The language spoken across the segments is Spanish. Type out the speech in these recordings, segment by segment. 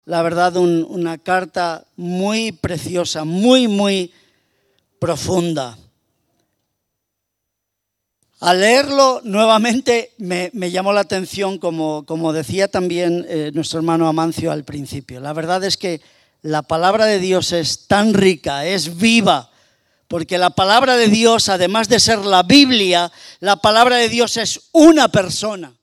La verdad, una carta muy preciosa, muy profunda. Al leerlo nuevamente me llamó la atención, como decía también nuestro hermano Amancio al principio. La verdad es que la palabra de Dios es tan rica, es viva, porque la palabra de Dios, además de ser la Biblia, la palabra de Dios es una persona.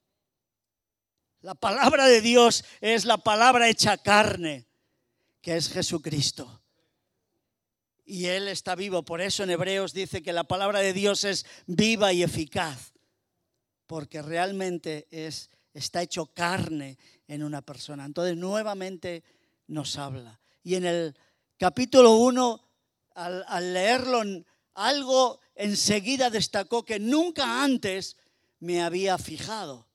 La palabra de Dios es la palabra hecha carne, que es Jesucristo. Y Él está vivo. Por eso en Hebreos dice que la palabra de Dios es viva y eficaz. Porque realmente está hecho carne en una persona. Entonces nuevamente nos habla. Y en el capítulo 1, al leerlo, algo enseguida destacó que nunca antes me había fijado.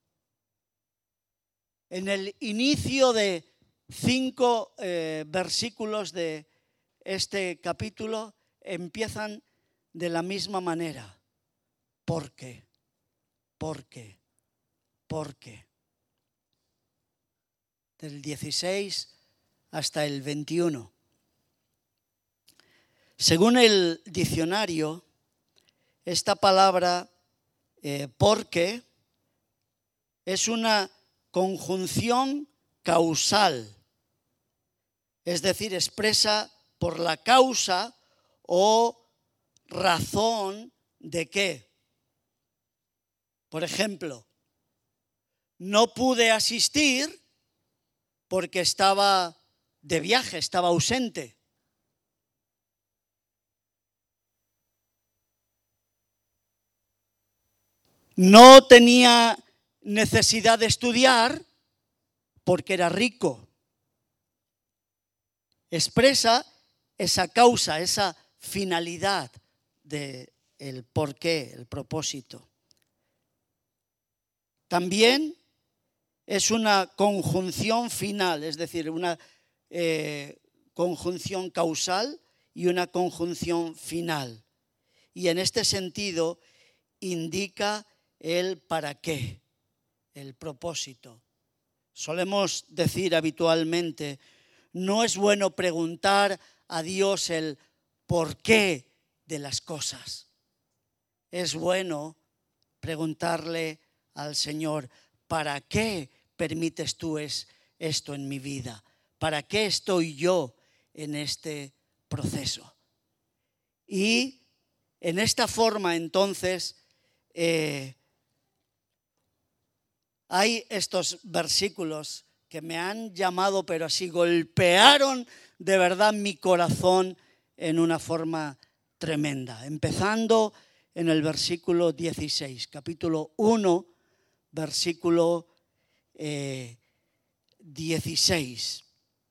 En el inicio de 5 versículos de este capítulo empiezan de la misma manera. ¿Por qué? ¿Por qué? ¿Por qué? Del 16 hasta el 21. Según el diccionario, esta palabra ¿por qué? Es una conjunción causal, es decir, expresa por la causa o razón de qué. Por ejemplo, no pude asistir porque estaba de viaje, estaba ausente. No tenía necesidad de estudiar porque era rico. Expresa esa causa, esa finalidad del porqué, el propósito. También es una conjunción final, es decir, una conjunción causal y una conjunción final. Y en este sentido indica el para qué, el propósito. Solemos decir habitualmente, no es bueno preguntar a Dios el por qué de las cosas. Es bueno preguntarle al Señor, ¿para qué permites tú esto en mi vida? ¿Para qué estoy yo en este proceso? Y en esta forma entonces hay estos versículos que me han llamado, pero así golpearon de verdad mi corazón en una forma tremenda. Empezando en el versículo 16, capítulo 1, versículo 16.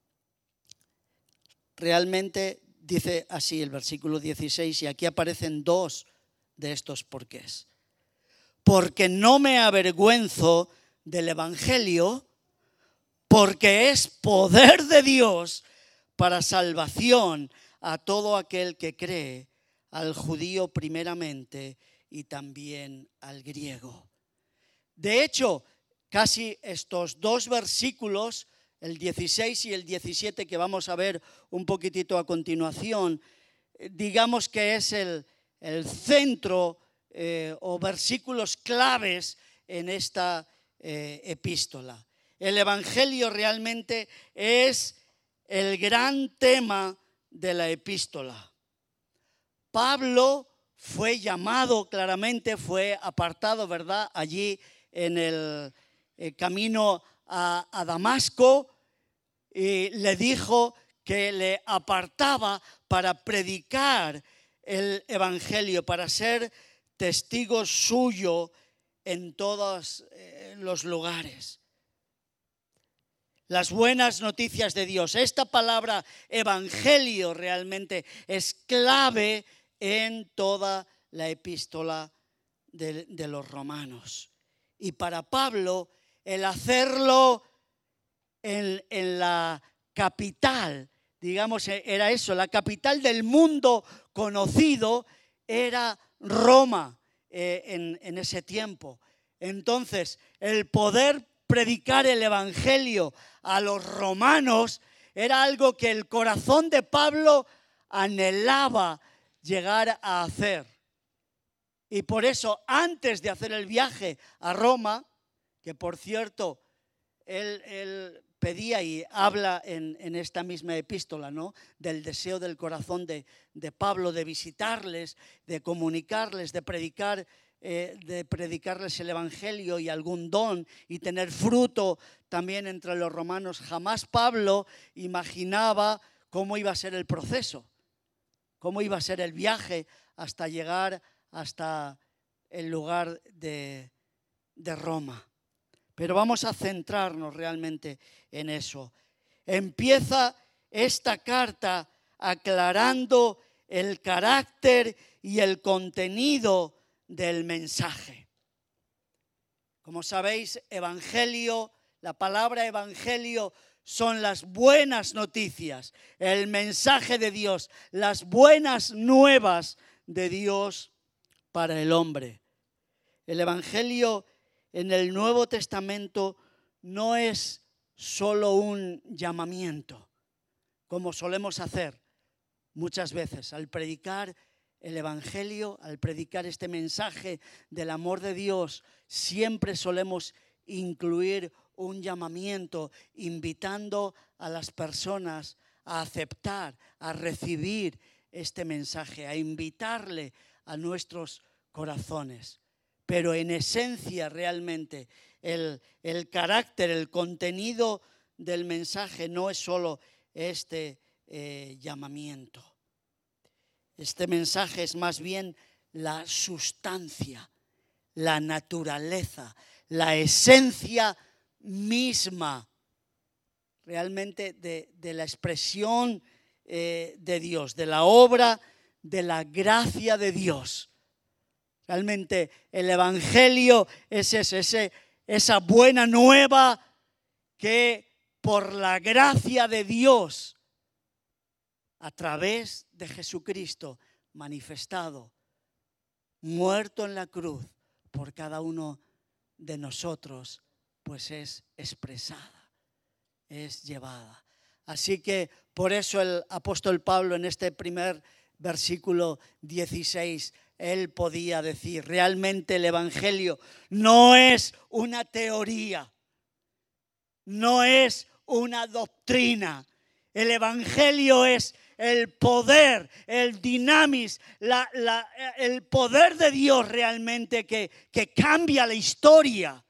Realmente dice así el versículo 16, y aquí aparecen 2 de estos porqués. Porque no me avergüenzo del Evangelio, porque es poder de Dios para salvación a todo aquel que cree, al judío primeramente y también al griego. De hecho, casi estos 2 versículos, el 16 y el 17, que vamos a ver un poquitito a continuación, digamos que es el centro o versículos claves en esta epístola. El Evangelio realmente es el gran tema de la epístola. Pablo fue llamado claramente, fue apartado, ¿verdad? Allí en el camino a Damasco, y le dijo que le apartaba para predicar el Evangelio, para ser testigo suyo en todos los lugares. Las buenas noticias de Dios. Esta palabra evangelio realmente es clave en toda la epístola de los romanos. Y para Pablo, el hacerlo en la capital, digamos, era eso, la capital del mundo conocido era Roma en ese tiempo. Entonces, el poder predicar el evangelio a los romanos era algo que el corazón de Pablo anhelaba llegar a hacer. Y por eso, antes de hacer el viaje a Roma, que por cierto, él pedía y habla en esta misma epístola, ¿no?, del deseo del corazón de Pablo de visitarles, de comunicarles, de predicarles el evangelio y algún don y tener fruto también entre los romanos. Jamás Pablo imaginaba cómo iba a ser el proceso, cómo iba a ser el viaje hasta llegar hasta el lugar de Roma. Pero vamos a centrarnos realmente en eso. Empieza esta carta aclarando el carácter y el contenido del mensaje. Como sabéis, evangelio, la palabra evangelio son las buenas noticias, el mensaje de Dios, las buenas nuevas de Dios para el hombre. El evangelio en el Nuevo Testamento no es solo un llamamiento, como solemos hacer muchas veces al predicar el evangelio, al predicar este mensaje del amor de Dios. Siempre solemos incluir un llamamiento, invitando a las personas a aceptar, a recibir este mensaje, a invitarle a nuestros corazones. Pero en esencia realmente el carácter, el contenido del mensaje no es solo este llamamiento. Este mensaje es más bien la sustancia, la naturaleza, la esencia misma realmente de la expresión de Dios, de la obra, de la gracia de Dios. Realmente el evangelio es esa buena nueva que por la gracia de Dios, a través de Jesucristo manifestado, muerto en la cruz por cada uno de nosotros, pues es expresada, es llevada. Así que por eso el apóstol Pablo en este primer versículo 16, él podía decir, realmente el evangelio no es una teoría, no es una doctrina. El evangelio es el poder, el dinamis, el poder de Dios realmente que cambia la historia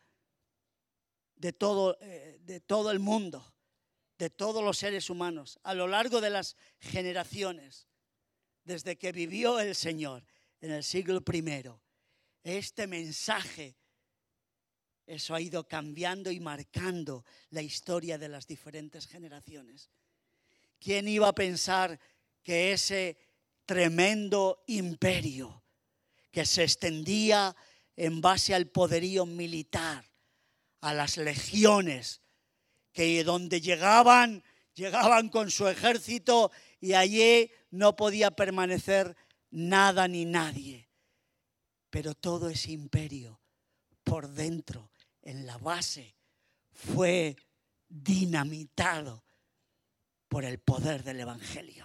de todo el mundo, de todos los seres humanos, a lo largo de las generaciones, desde que vivió el Señor en el siglo I. Este mensaje, eso ha ido cambiando y marcando la historia de las diferentes generaciones. ¿Quién iba a pensar que ese tremendo imperio que se extendía en base al poderío militar, a las legiones, que donde llegaban con su ejército y allí no podía permanecer nada ni nadie? Pero todo ese imperio por dentro, en la base, fue dinamitado por el poder del evangelio.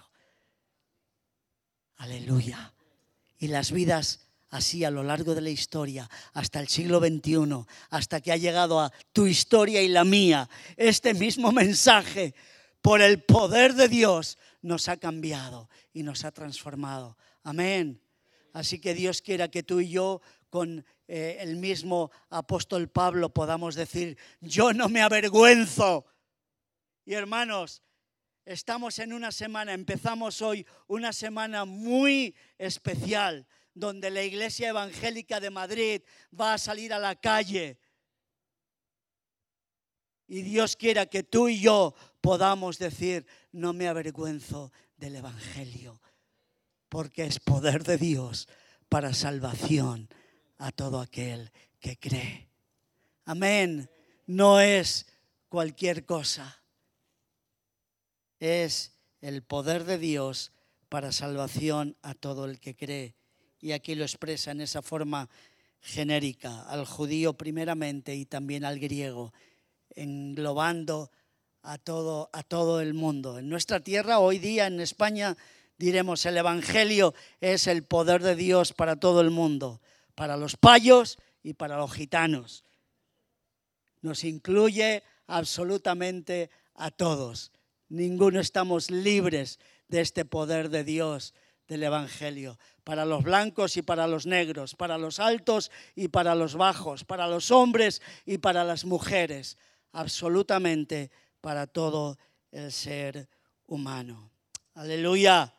Aleluya. Y las vidas así a lo largo de la historia, hasta el siglo XXI, hasta que ha llegado a tu historia y la mía, este mismo mensaje, por el poder de Dios, nos ha cambiado y nos ha transformado. Amén. Así que Dios quiera que tú y yo, con el mismo apóstol Pablo, podamos decir, yo no me avergüenzo. Y hermanos, estamos en una semana, empezamos hoy una semana muy especial, donde la Iglesia Evangélica de Madrid va a salir a la calle. Y Dios quiera que tú y yo podamos decir, no me avergüenzo del Evangelio, porque es poder de Dios para salvación a todo aquel que cree. Amén. No es cualquier cosa. Es el poder de Dios para salvación a todo el que cree. Y aquí lo expresa en esa forma genérica, al judío primeramente y también al griego. englobando a todo el mundo. En nuestra tierra, hoy día en España, diremos, el Evangelio es el poder de Dios para todo el mundo, para los payos y para los gitanos. Nos incluye absolutamente a todos. Ninguno estamos libres de este poder de Dios, del Evangelio. Para los blancos y para los negros, para los altos y para los bajos, para los hombres y para las mujeres. Absolutamente para todo el ser humano. Aleluya.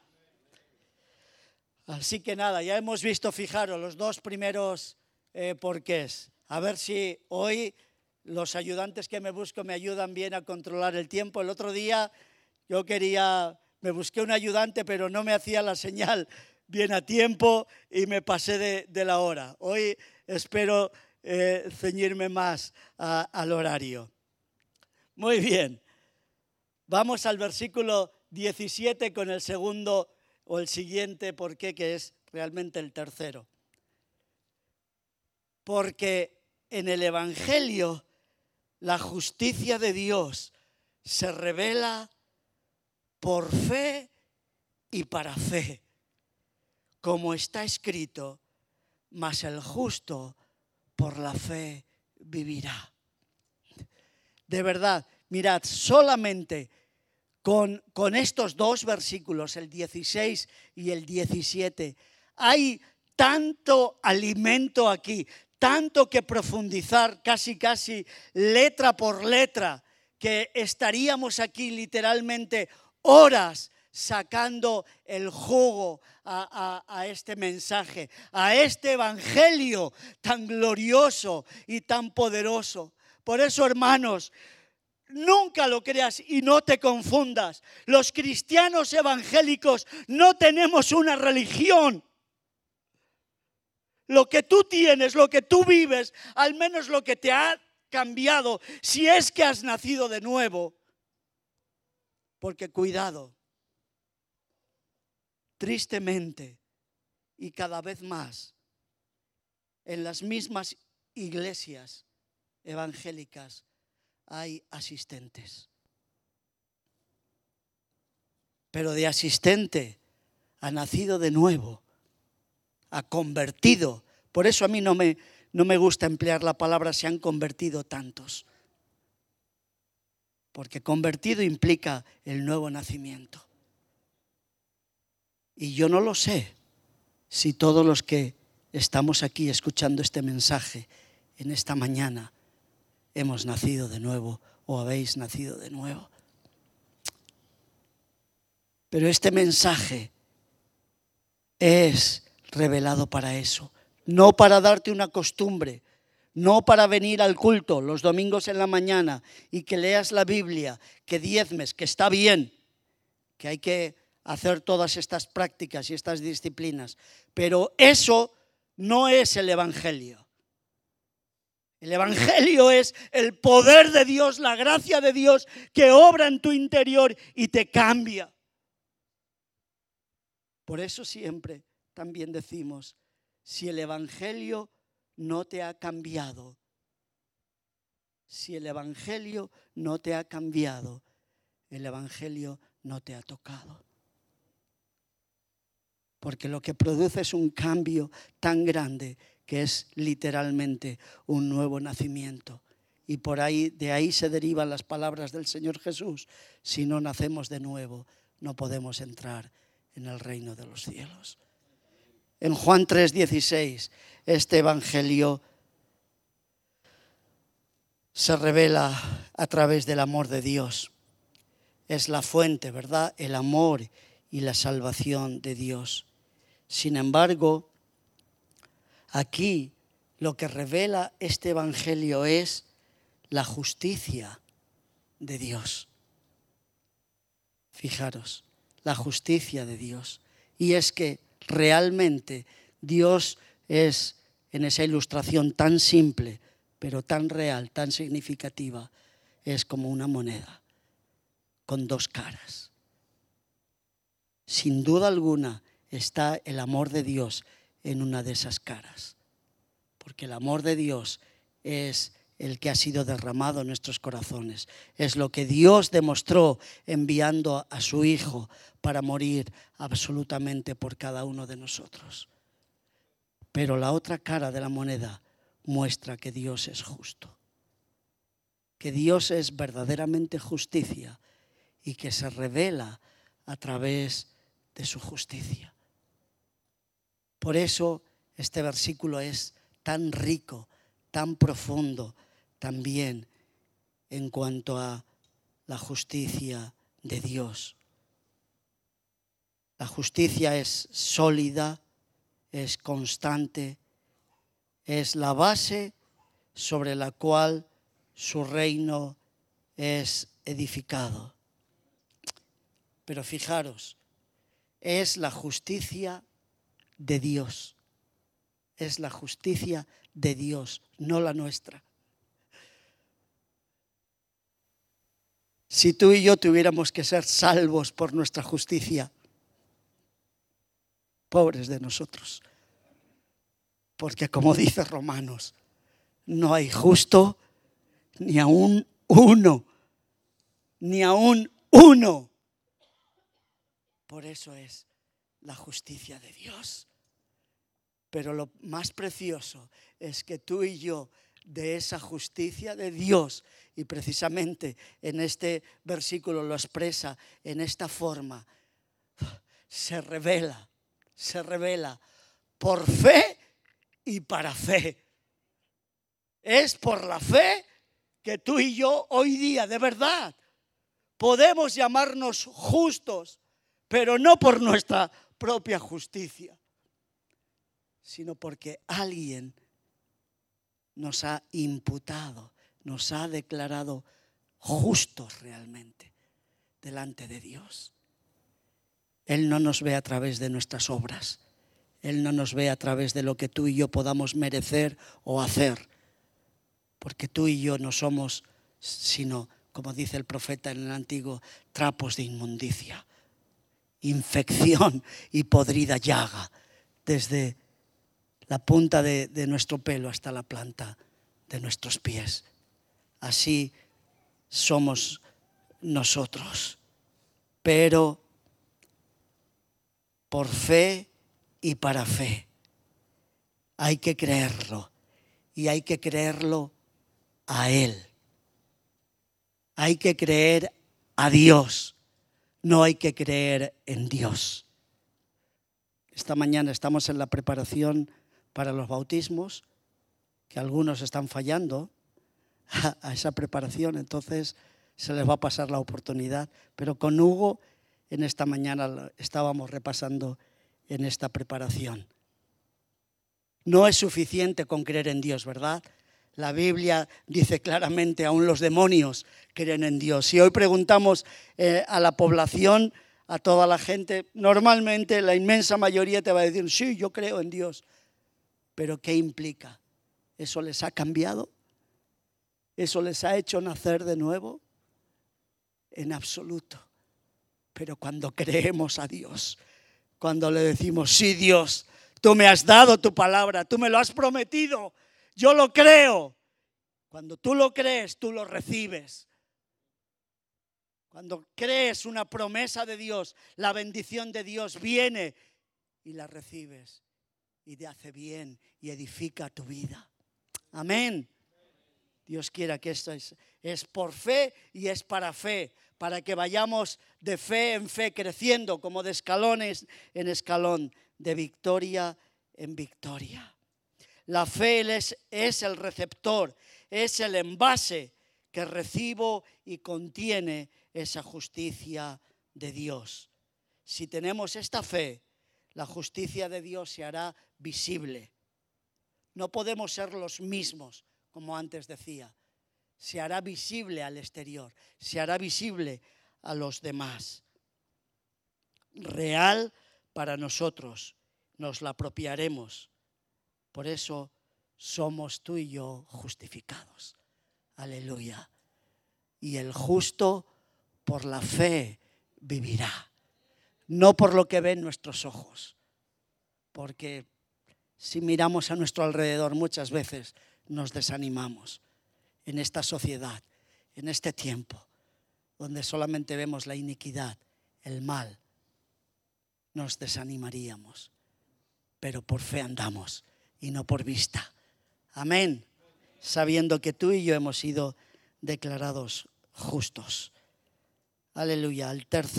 Así que nada, ya hemos visto, fijaros, los dos primeros porqués. A ver si hoy los ayudantes que me busco me ayudan bien a controlar el tiempo. El otro día me busqué un ayudante, pero no me hacía la señal bien a tiempo y me pasé de la hora. Hoy espero ceñirme más al horario. Muy bien. Vamos al versículo 17 con el segundo o el siguiente porqué, que es realmente el tercero. Porque en el Evangelio la justicia de Dios se revela por fe y para fe, como está escrito, mas el justo por la fe vivirá. De verdad, mirad, solamente con estos dos versículos, el 16 y el 17, hay tanto alimento aquí, tanto que profundizar, casi letra por letra, que estaríamos aquí literalmente horas sacando el jugo a este mensaje, a este evangelio tan glorioso y tan poderoso. Por eso, hermanos, nunca lo creas y no te confundas. Los cristianos evangélicos no tenemos una religión. Lo que tú tienes, lo que tú vives, al menos lo que te ha cambiado, si es que has nacido de nuevo. Porque cuidado, tristemente y cada vez más, en las mismas iglesias evangélicas hay asistentes. Pero de asistente a nacido de nuevo, a convertido. Por eso a mí no me gusta emplear la palabra se han convertido tantos. Porque convertido implica el nuevo nacimiento. Y yo no lo sé si todos los que estamos aquí escuchando este mensaje en esta mañana hemos nacido de nuevo o habéis nacido de nuevo. Pero este mensaje es revelado para eso, no para darte una costumbre, no para venir al culto los domingos en la mañana y que leas la Biblia, que diezmes, que está bien, que hay que hacer todas estas prácticas y estas disciplinas, pero eso no es el Evangelio. El Evangelio es el poder de Dios, la gracia de Dios que obra en tu interior y te cambia. Por eso siempre también decimos, si el Evangelio no te ha cambiado, si el Evangelio no te ha cambiado, el Evangelio no te ha tocado. Porque lo que produce es un cambio tan grande que es literalmente un nuevo nacimiento. Y de ahí se derivan las palabras del Señor Jesús. Si no nacemos de nuevo, no podemos entrar en el reino de los cielos. En Juan 3:16, este evangelio se revela a través del amor de Dios. Es la fuente, ¿verdad? El amor y la salvación de Dios. Sin embargo, aquí lo que revela este evangelio es la justicia de Dios. Fijaros, la justicia de Dios. Y es que realmente Dios es, en esa ilustración tan simple, pero tan real, tan significativa, es como una moneda con dos caras. Sin duda alguna está el amor de Dios en una de esas caras, porque el amor de Dios es el que ha sido derramado en nuestros corazones. Es lo que Dios demostró enviando a su Hijo para morir absolutamente por cada uno de nosotros. Pero la otra cara de la moneda muestra que Dios es justo, que Dios es verdaderamente justicia y que se revela a través de su justicia. Por eso este versículo es tan rico, tan profundo también en cuanto a la justicia de Dios. La justicia es sólida, es constante, es la base sobre la cual su reino es edificado. Pero fijaros, es la justicia de Dios. Es la justicia de Dios, no la nuestra. Si tú y yo tuviéramos que ser salvos por nuestra justicia, pobres de nosotros. Porque como dice Romanos, no hay justo ni aún uno, ni aún uno. Por eso es la justicia de Dios. Pero lo más precioso es que tú y yo, de esa justicia de Dios, y precisamente en este versículo lo expresa en esta forma, se revela por fe y para fe. Es por la fe que tú y yo hoy día de verdad podemos llamarnos justos, pero no por nuestra propia justicia, sino porque alguien nos ha imputado, nos ha declarado justos realmente delante de Dios. Él no nos ve a través de nuestras obras. Él no nos ve a través de lo que tú y yo podamos merecer o hacer. Porque tú y yo no somos, sino, como dice el profeta en el Antiguo, trapos de inmundicia, infección y podrida llaga, desde la punta de nuestro pelo hasta la planta de nuestros pies. Así somos nosotros. Pero por fe y para fe hay que creerlo, y hay que creerlo a Él. Hay que creer a Dios, no hay que creer en Dios. Esta mañana estamos en la preparación para los bautismos, que algunos están fallando a esa preparación, entonces se les va a pasar la oportunidad. Pero con Hugo en esta mañana estábamos repasando en esta preparación. No es suficiente con creer en Dios, ¿verdad? La Biblia dice claramente, aún los demonios creen en Dios. Si hoy preguntamos a la población, a toda la gente, normalmente la inmensa mayoría te va a decir, sí, yo creo en Dios. ¿Pero qué implica? ¿Eso les ha cambiado? ¿Eso les ha hecho nacer de nuevo? En absoluto. Pero cuando creemos a Dios, cuando le decimos, sí, Dios, tú me has dado tu palabra, tú me lo has prometido, yo lo creo. Cuando tú lo crees, tú lo recibes. Cuando crees una promesa de Dios, la bendición de Dios viene y la recibes. Y te hace bien y edifica tu vida. Amén. Dios quiera que esto es por fe y es para fe, para que vayamos de fe en fe creciendo como de escalones en escalón, de victoria en victoria. La fe es el receptor, es el envase que recibo y contiene esa justicia de Dios. Si tenemos esta fe, la justicia de Dios se hará visible. No podemos ser los mismos, como antes decía. Se hará visible al exterior, se hará visible a los demás. Real para nosotros, nos la apropiaremos. Por eso somos tú y yo justificados. Aleluya. Y el justo por la fe vivirá, no por lo que ven nuestros ojos. Porque si miramos a nuestro alrededor muchas veces nos desanimamos. en esta sociedad, en este tiempo, donde solamente vemos la iniquidad, el mal, nos desanimaríamos. Pero por fe andamos y no por vista. Amén. Sabiendo que tú y yo hemos sido declarados justos. Aleluya.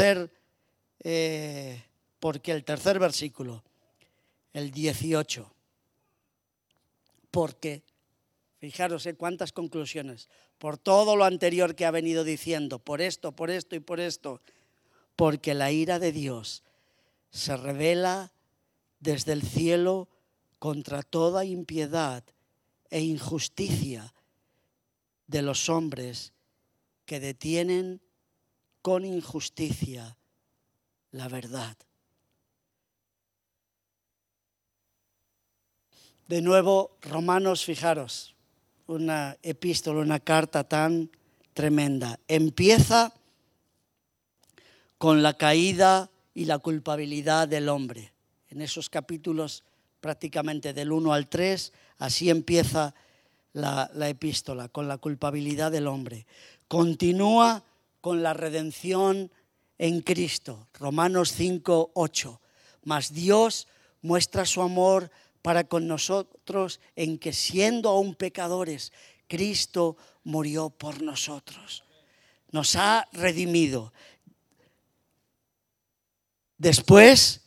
Porque el tercer versículo, el 18. Porque, fijaros en cuántas conclusiones, por todo lo anterior que ha venido diciendo, por esto y por esto, porque la ira de Dios se revela desde el cielo contra toda impiedad e injusticia de los hombres que detienen con injusticia la verdad. De nuevo, Romanos, fijaros, una epístola, una carta tan tremenda. Empieza con la caída y la culpabilidad del hombre. En esos capítulos prácticamente del 1 al 3, así empieza la epístola, con la culpabilidad del hombre. Continúa con la redención en Cristo, Romanos 5, 8. Mas Dios muestra su amor para con nosotros en que siendo aún pecadores, Cristo murió por nosotros. Nos ha redimido. Después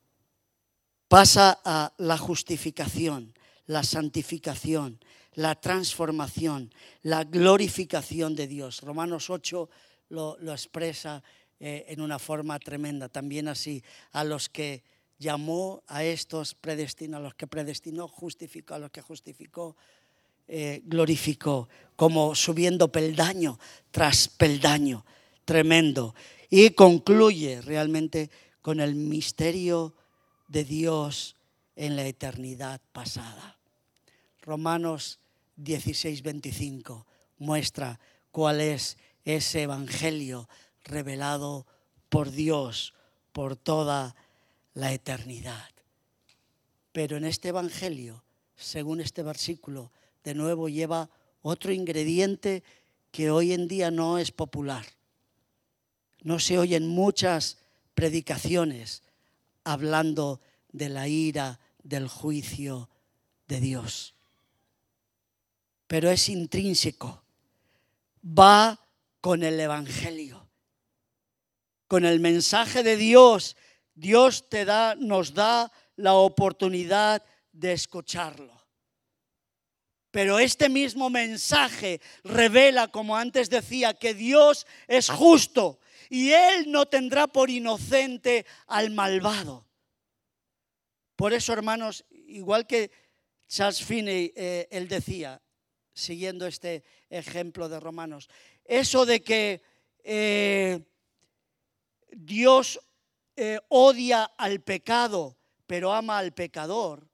pasa a la justificación, la santificación, la transformación, la glorificación de Dios. Romanos 8 lo expresa en una forma tremenda. También así, a los que llamó, a estos predestinó, a los que predestinó, justificó, a los que justificó, glorificó, como subiendo peldaño tras peldaño. Tremendo. Y concluye realmente con el misterio de Dios en la eternidad pasada. Romanos 16, 25 muestra cuál es ese evangelio revelado por Dios por toda la eternidad. Pero en este evangelio, según este versículo, de nuevo lleva otro ingrediente que hoy en día no es popular. No se oyen muchas predicaciones hablando de la ira, del juicio de Dios. Pero es intrínseco. Va con el evangelio, con el mensaje de Dios. Dios nos da la oportunidad de escucharlo. Pero este mismo mensaje revela, como antes decía, que Dios es justo y Él no tendrá por inocente al malvado. Por eso, hermanos, igual que Charles Finney, él decía, siguiendo este ejemplo de Romanos, eso de que Dios odia al pecado, pero ama al pecador,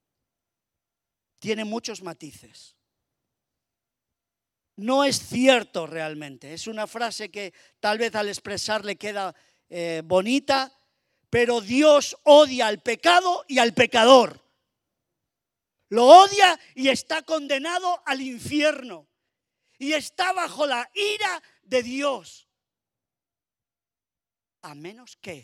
tiene muchos matices. No es cierto realmente. Es una frase que tal vez al expresarle queda bonita, pero Dios odia al pecado y al pecador. Lo odia y está condenado al infierno. Y está bajo la ira de Dios. A menos que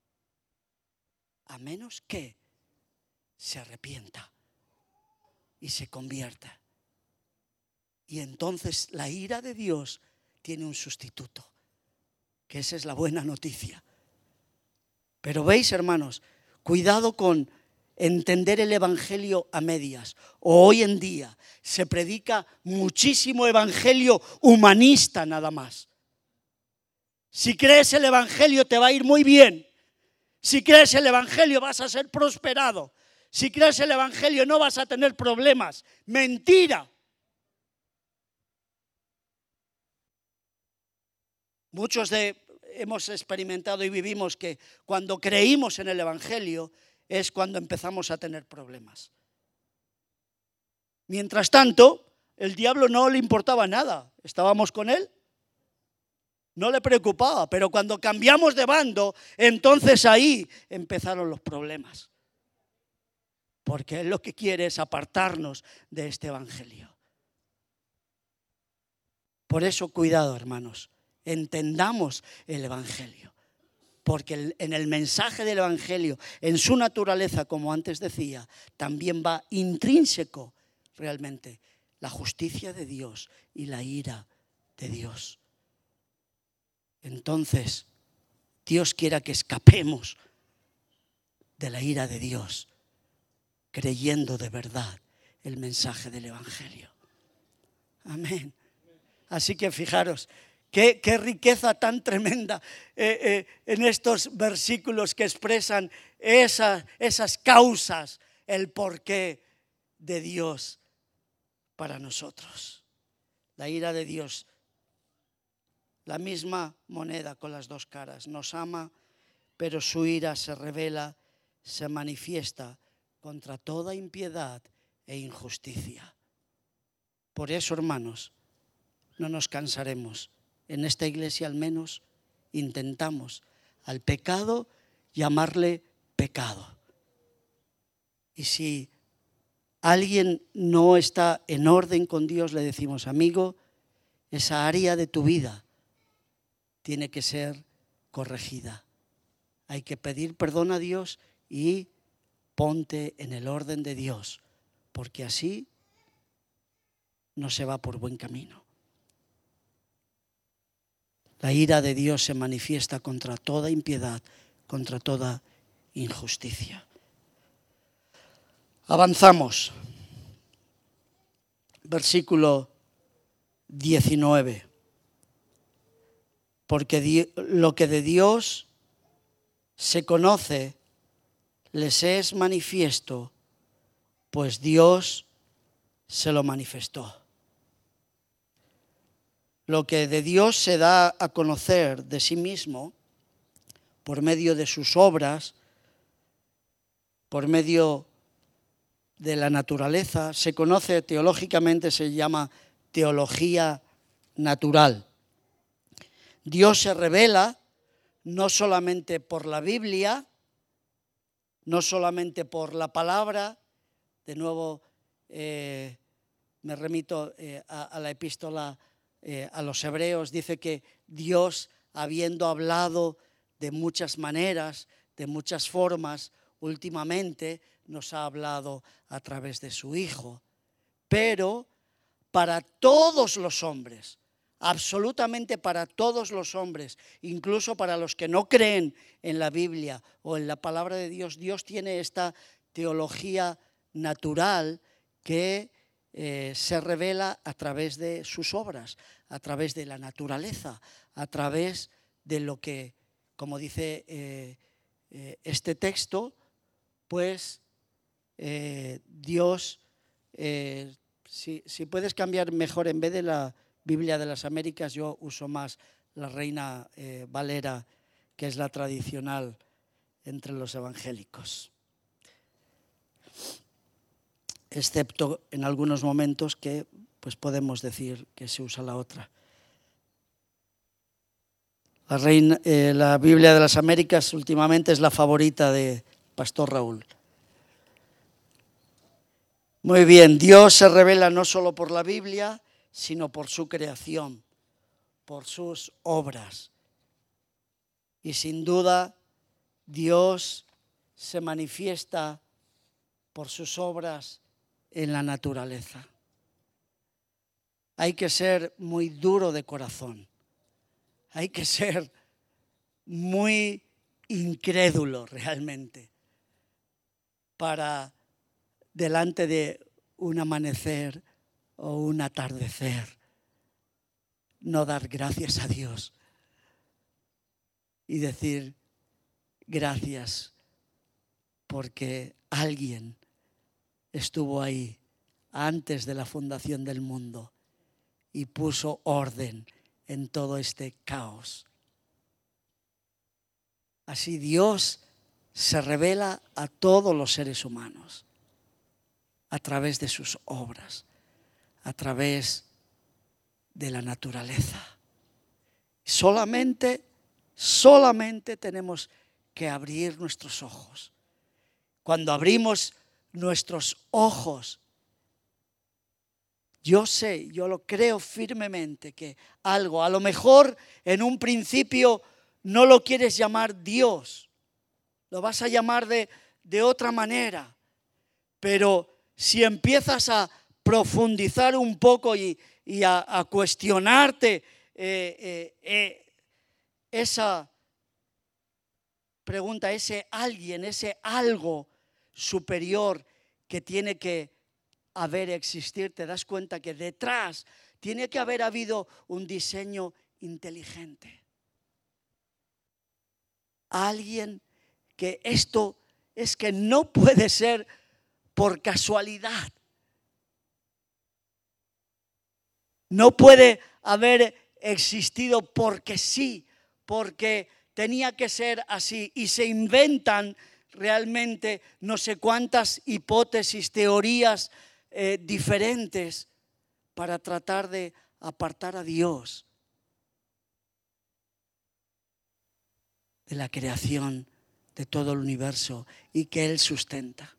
se arrepienta y se convierta. Y entonces la ira de Dios tiene un sustituto, que esa es la buena noticia. Pero veis, hermanos, cuidado con entender el evangelio a medias. Hoy en día se predica muchísimo evangelio humanista nada más. Si crees el evangelio te va a ir muy bien. Si crees el evangelio vas a ser prosperado. Si crees el evangelio no vas a tener problemas. Mentira. Muchos hemos experimentado y vivimos que cuando creímos en el evangelio es cuando empezamos a tener problemas. Mientras tanto, el diablo no le importaba nada. Estábamos con él. No le preocupaba, pero cuando cambiamos de bando, entonces ahí empezaron los problemas. Porque él lo que quiere es apartarnos de este evangelio. Por eso, cuidado, hermanos, entendamos el Evangelio. Porque en el mensaje del Evangelio, en su naturaleza, como antes decía, también va intrínseco realmente la justicia de Dios y la ira de Dios. Entonces, Dios quiera que escapemos de la ira de Dios, creyendo de verdad el mensaje del Evangelio. Amén. Así que fijaros, qué riqueza tan tremenda en estos versículos que expresan esas causas, el porqué de Dios para nosotros. La ira de Dios, la misma moneda con las dos caras. Nos ama, pero su ira se revela, se manifiesta contra toda impiedad e injusticia. Por eso, hermanos, no nos cansaremos. En esta iglesia al menos intentamos al pecado llamarle pecado. Y si alguien no está en orden con Dios, le decimos, amigo, esa área de tu vida tiene que ser corregida. Hay que pedir perdón a Dios y ponte en el orden de Dios, porque así no se va por buen camino. La ira de Dios se manifiesta contra toda impiedad, contra toda injusticia. Avanzamos. Versículo 19. Porque lo que de Dios se conoce les es manifiesto, pues Dios se lo manifestó. Lo que de Dios se da a conocer de sí mismo por medio de sus obras, por medio de la naturaleza, se conoce teológicamente, se llama teología natural. Dios se revela no solamente por la Biblia, no solamente por la palabra. De nuevo me remito a la epístola a los hebreos. Dice que Dios, habiendo hablado de muchas maneras, de muchas formas, últimamente nos ha hablado a través de su Hijo. Pero para todos los hombres, absolutamente para todos los hombres, incluso para los que no creen en la Biblia o en la palabra de Dios, Dios tiene esta teología natural que se revela a través de sus obras, a través de la naturaleza, a través de lo que, como dice este texto, pues Dios, si puedes cambiar mejor, en vez de la Biblia de las Américas, yo uso más la Reina Valera, que es la tradicional entre los evangélicos. Excepto en algunos momentos que pues podemos decir que se usa la otra. La Biblia de las Américas últimamente es la favorita de Pastor Raúl. Muy bien, Dios se revela no solo por la Biblia, sino por su creación, por sus obras. Y sin duda, Dios se manifiesta por sus obras en la naturaleza. Hay que ser muy duro de corazón. Hay que ser muy incrédulo realmente para, delante de un amanecer o un atardecer, no dar gracias a Dios y decir gracias porque alguien estuvo ahí antes de la fundación del mundo y puso orden en todo este caos. Así Dios se revela a todos los seres humanos a través de sus obras, a través de la naturaleza. Solamente tenemos que abrir nuestros ojos. Cuando abrimos nuestros ojos, Yo sé, yo lo creo firmemente que algo, a lo mejor en un principio no lo quieres llamar Dios, lo vas a llamar de otra manera, pero si empiezas a profundizar un poco y a cuestionarte esa pregunta, ese alguien, ese algo superior que tiene que existir, te das cuenta que detrás tiene que haber habido un diseño inteligente. Alguien que esto es que no puede ser por casualidad. No puede haber existido porque sí, porque tenía que ser así. Y se inventan realmente no sé cuántas hipótesis, teorías diferentes para tratar de apartar a Dios de la creación de todo el universo y que Él sustenta.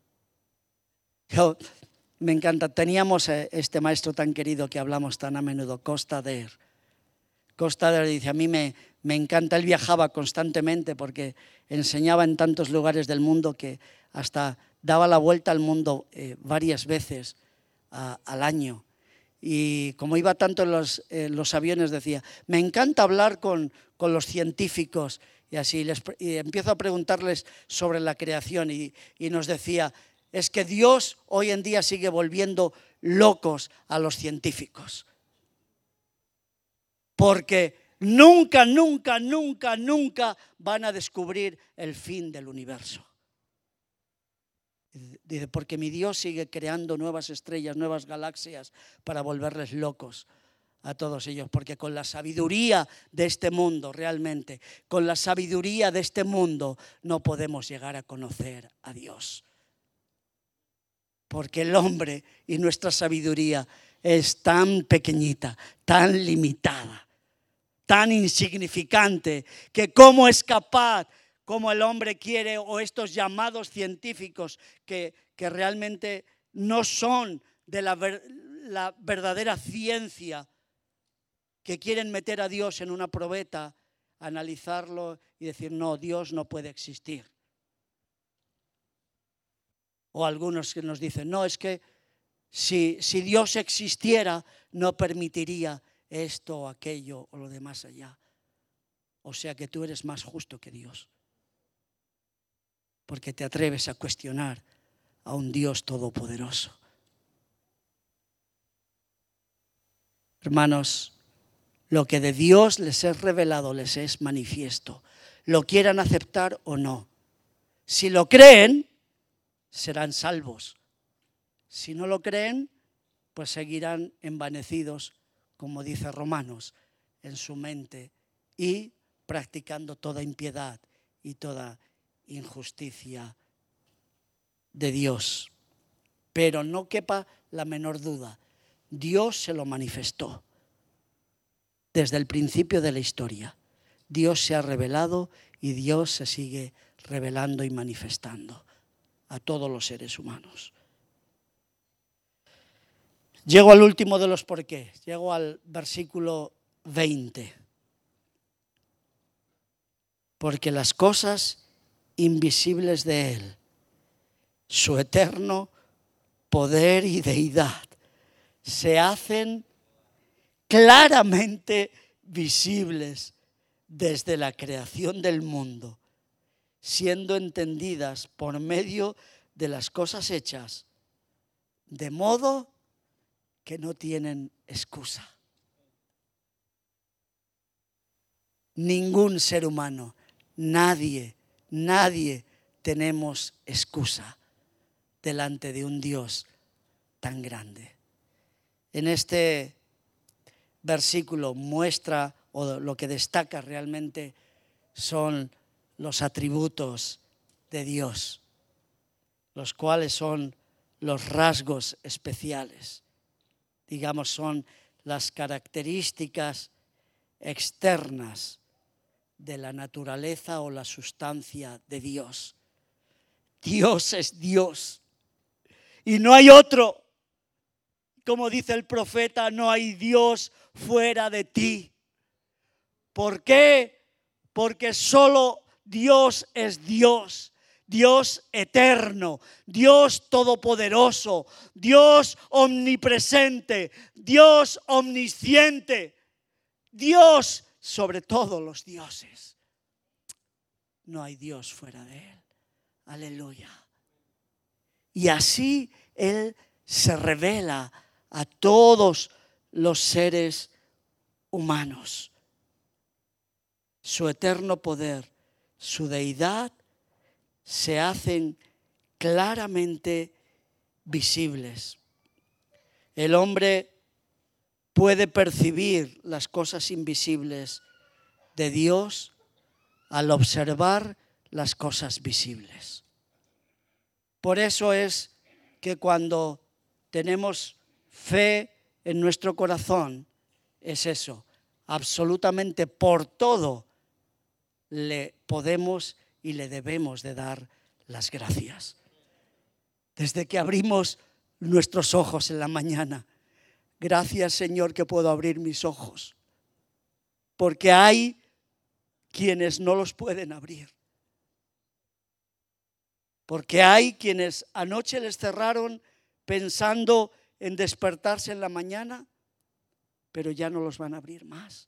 Me encanta, teníamos este maestro tan querido que hablamos tan a menudo, Costader. Costader dice, a mí me encanta, él viajaba constantemente porque enseñaba en tantos lugares del mundo que hasta daba la vuelta al mundo varias veces al año. Y como iba tanto en los aviones decía, me encanta hablar con los científicos y así, y empiezo a preguntarles sobre la creación y nos decía, es que Dios hoy en día sigue volviendo locos a los científicos. Porque nunca van a descubrir el fin del universo. Dice, porque mi Dios sigue creando nuevas estrellas, nuevas galaxias para volverles locos a todos ellos. Porque con la sabiduría de este mundo, realmente, con la sabiduría de este mundo, no podemos llegar a conocer a Dios. Porque el hombre y nuestra sabiduría es tan pequeñita, tan limitada, tan insignificante, que cómo es capaz, cómo el hombre quiere, o estos llamados científicos que realmente no son de la verdadera ciencia, que quieren meter a Dios en una probeta, analizarlo y decir, no, Dios no puede existir. O algunos que nos dicen, no, es que si Dios existiera, no permitiría esto o aquello o lo de más allá. O sea que tú eres más justo que Dios, porque te atreves a cuestionar a un Dios todopoderoso. Hermanos, lo que de Dios les es revelado, les es manifiesto. Lo quieran aceptar o no. Si lo creen, serán salvos. Si no lo creen, pues seguirán envanecidos, como dice Romanos, en su mente y practicando toda impiedad y toda injusticia de Dios. Pero no quepa la menor duda, Dios se lo manifestó desde el principio de la historia. Dios se ha revelado y Dios se sigue revelando y manifestando a todos los seres humanos. Llego al último de los porqués, llego al versículo 20. Porque las cosas invisibles de Él, su eterno poder y deidad, se hacen claramente visibles desde la creación del mundo, siendo entendidas por medio de las cosas hechas, de modo que no tienen excusa. Ningún ser humano, nadie tenemos excusa delante de un Dios tan grande. En este versículo muestra, o lo que destaca realmente, son los atributos de Dios, los cuales son los rasgos especiales. Digamos, son las características externas de la naturaleza o la sustancia de Dios. Dios es Dios y no hay otro como dice el profeta, no hay Dios fuera de ti. ¿Por qué? Porque solo Dios es Dios. Dios eterno, Dios todopoderoso, Dios omnipresente, Dios omnisciente, Dios sobre todos los dioses. No hay Dios fuera de Él. Aleluya. Y así Él se revela a todos los seres humanos. Su eterno poder, su deidad, se hacen claramente visibles. El hombre puede percibir las cosas invisibles de Dios al observar las cosas visibles. Por eso es que cuando tenemos fe en nuestro corazón, es eso, absolutamente por todo le podemos y le debemos de dar las gracias. Desde que abrimos nuestros ojos en la mañana, gracias Señor que puedo abrir mis ojos, porque hay quienes no los pueden abrir. Porque hay quienes anoche les cerraron pensando en despertarse en la mañana, pero ya no los van a abrir más.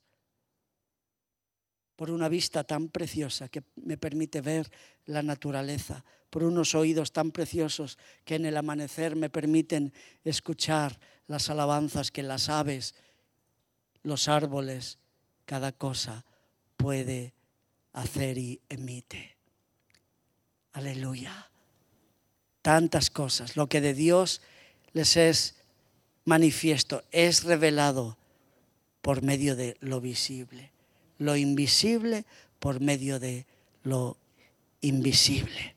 Por una vista tan preciosa que me permite ver la naturaleza, por unos oídos tan preciosos que en el amanecer me permiten escuchar las alabanzas que las aves, los árboles, cada cosa puede hacer y emite. Aleluya. Tantas cosas. Lo que de Dios les es manifiesto, es revelado por medio de lo visible. Lo invisible por medio de lo invisible.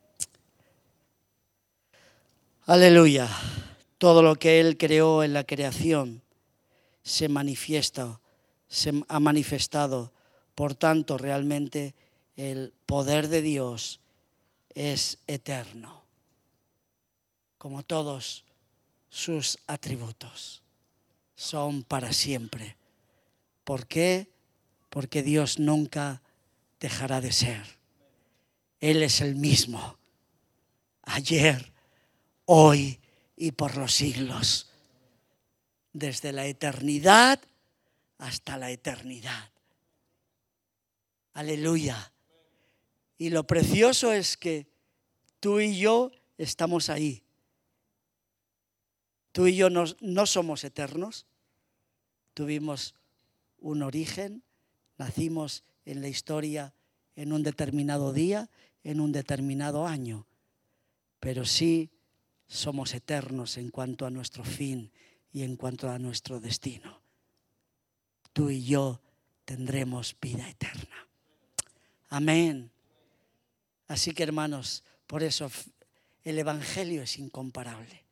Aleluya. Todo lo que Él creó en la creación se manifiesta, se ha manifestado. Por tanto, realmente el poder de Dios es eterno, como todos sus atributos. Son para siempre. ¿Por qué? Porque Dios nunca dejará de ser. Él es el mismo, ayer, hoy y por los siglos. Desde la eternidad hasta la eternidad. Aleluya. Y lo precioso es que tú y yo estamos ahí. Tú y yo no somos eternos. Tuvimos un origen, nacimos en la historia en un determinado día, en un determinado año. Pero sí somos eternos en cuanto a nuestro fin y en cuanto a nuestro destino. Tú y yo tendremos vida eterna. Amén. Así que, hermanos, por eso el Evangelio es incomparable.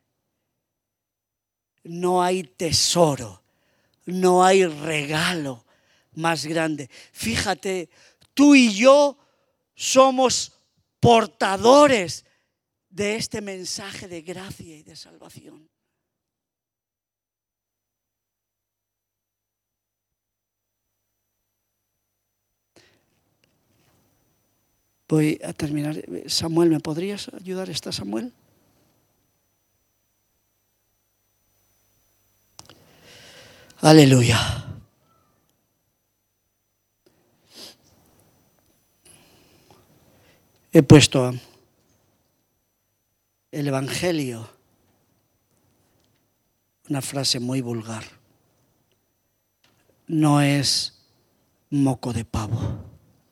No hay tesoro, no hay regalo más grande. Fíjate, tú y yo somos portadores de este mensaje de gracia y de salvación. Voy a terminar. Samuel, ¿me podrías ayudar? ¿Está Samuel? Aleluya. He puesto el Evangelio, una frase muy vulgar. No es moco de pavo.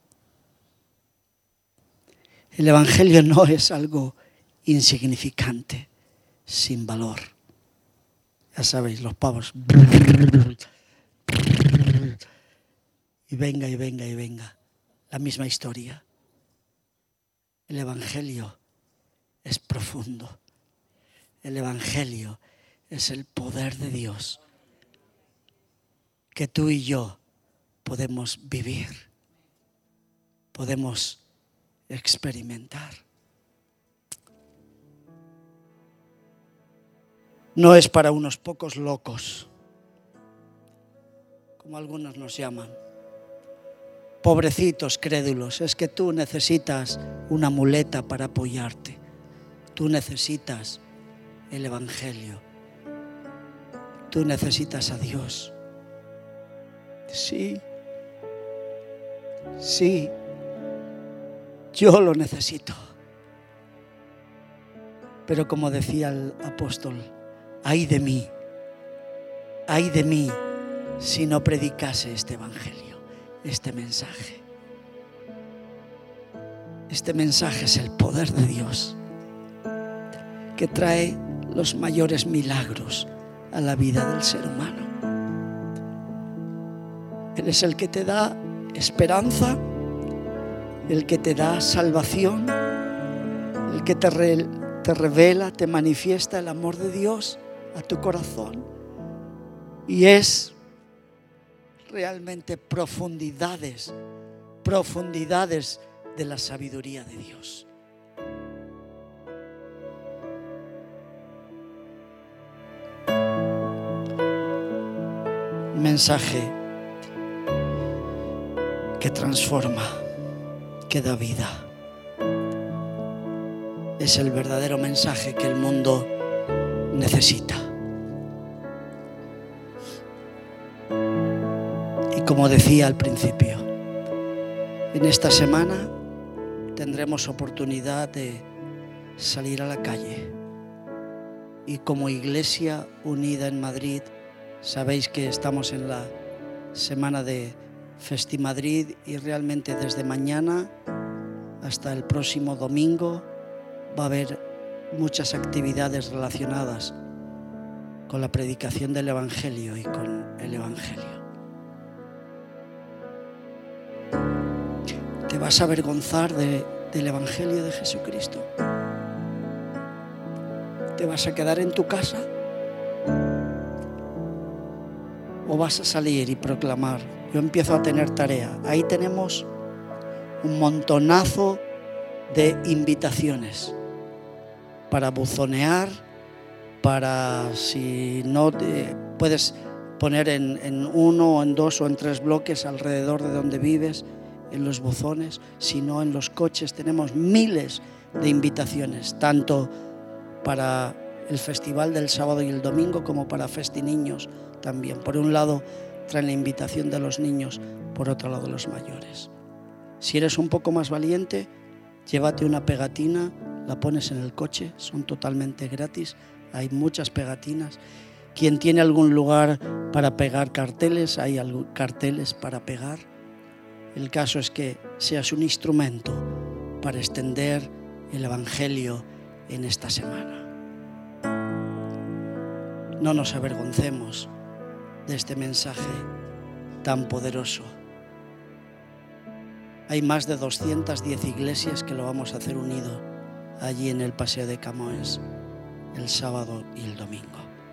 El Evangelio no es algo insignificante, sin valor. Ya sabéis, los pavos. Y venga, y venga, y venga. La misma historia. El Evangelio es profundo. El Evangelio es el poder de Dios que tú y yo podemos vivir, podemos experimentar. no es para unos pocos locos, como algunos nos llaman. Pobrecitos crédulos, es que tú necesitas una muleta para apoyarte. Tú necesitas el Evangelio. Tú necesitas a Dios. Sí, yo lo necesito. Pero como decía el apóstol, ay de mí si no predicase este Evangelio, este mensaje. Este mensaje es el poder de Dios que trae los mayores milagros a la vida del ser humano. Él es el que te da esperanza, el que te da salvación, el que te revela, te manifiesta el amor de Dios a tu corazón. Y es realmente profundidades de la sabiduría de Dios. Un mensaje que transforma, que da vida. Es el verdadero mensaje que el mundo necesita. Y como decía al principio, en esta semana tendremos oportunidad de salir a la calle. Y como Iglesia Unida en Madrid, sabéis que estamos en la semana de Festimadrid y realmente desde mañana hasta el próximo domingo va a haber muchas actividades relacionadas con la predicación del Evangelio y con el Evangelio. ¿Te vas a avergonzar del Evangelio de Jesucristo? ¿Te vas a quedar en tu casa? ¿O vas a salir y proclamar? Yo empiezo a tener tarea. Ahí tenemos un montonazo de invitaciones para buzonear, para, si no te puedes poner en uno o en dos o en tres bloques alrededor de donde vives, en los buzones, si no en los coches. Tenemos miles de invitaciones, tanto para el festival del sábado y el domingo como para Festiniños también. Por un lado traen la invitación de los niños, por otro lado los mayores. Si eres un poco más valiente, llévate una pegatina, la pones en el coche, son totalmente gratis, hay muchas pegatinas. Quien tiene algún lugar para pegar carteles, hay carteles para pegar. El caso es que seas un instrumento para extender el Evangelio en esta semana. No nos avergoncemos de este mensaje tan poderoso. Hay más de 210 iglesias que lo vamos a hacer unido allí en el Paseo de Camões el sábado y el domingo.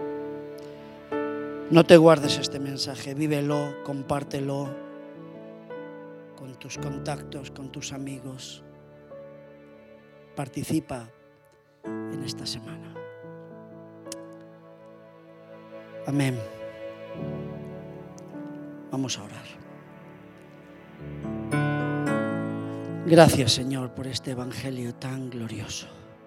No te guardes este mensaje, vívelo, compártelo con tus contactos, con tus amigos. Participa en esta semana. Amén. Vamos a orar. Gracias, Señor, por este Evangelio tan glorioso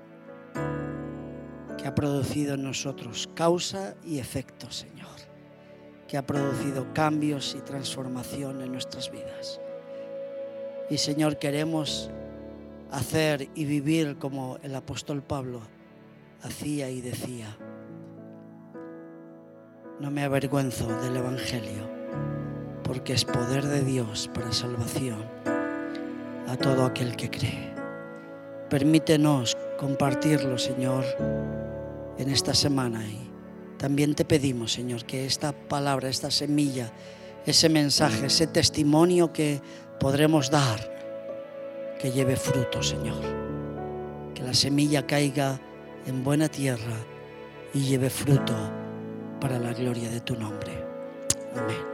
que ha producido en nosotros causa y efecto, Señor, que ha producido cambios y transformación en nuestras vidas. Y, Señor, queremos hacer y vivir como el apóstol Pablo hacía y decía: no me avergüenzo del Evangelio, porque es poder de Dios para salvación a todo aquel que cree. Permítenos compartirlo, Señor, en esta semana. Y también te pedimos, Señor, que esta palabra, esta semilla, ese mensaje, ese testimonio que podremos dar, que lleve fruto, Señor. Que la semilla caiga en buena tierra y lleve fruto para la gloria de tu nombre. Amén.